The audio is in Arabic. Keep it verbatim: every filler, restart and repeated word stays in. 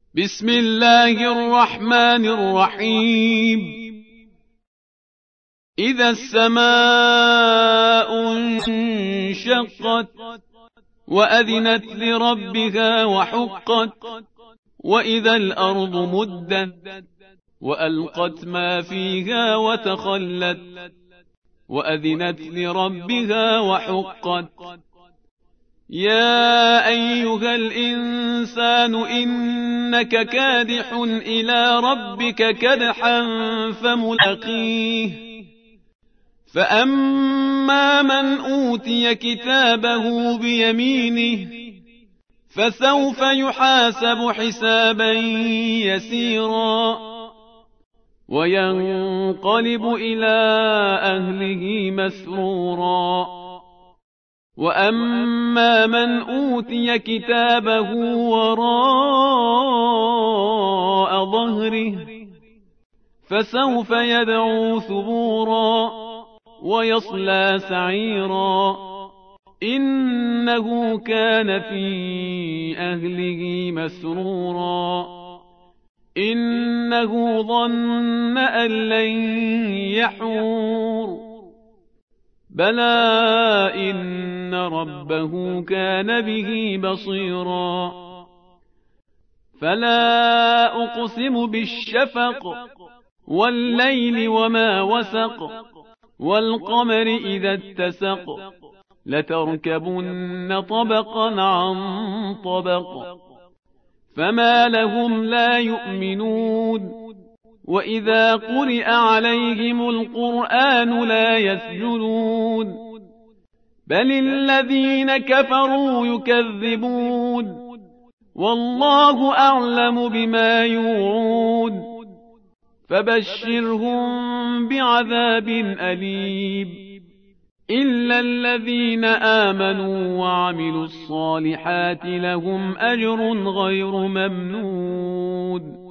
بسم الله الرحمن الرحيم. إذا السماء انشقت وأذنت لربها وحقت وإذا الأرض مدت وألقت ما فيها وتخلت وأذنت لربها وحقت. يا أيها الإنسان إنك كادح إلى ربك كدحا فملاقيه. فأما من أوتي كتابه بيمينه فسوف يحاسب حسابا يسيرا وينقلب إلى أهله مسرورا. وأما من أوتي كتابه وراء ظهره فسوف يدعو ثبورا ويصلى سعيرا إنه كان في أهله مسرورا إنه ظن أن لن يحور بلى إن ربه كان به بصيرا. فلا أقسم بالشفق والليل وما وسق والقمر إذا اتسق لتركبن طبقا عن طبق فما لهم لا يؤمنون وإذا قرئ عليهم القرآن لا يسجدون بل الذين كفروا يكذبون والله أعلم بما يوعون فبشرهم بعذاب أليم إلا الذين آمنوا وعملوا الصالحات لهم أجر غير ممنون.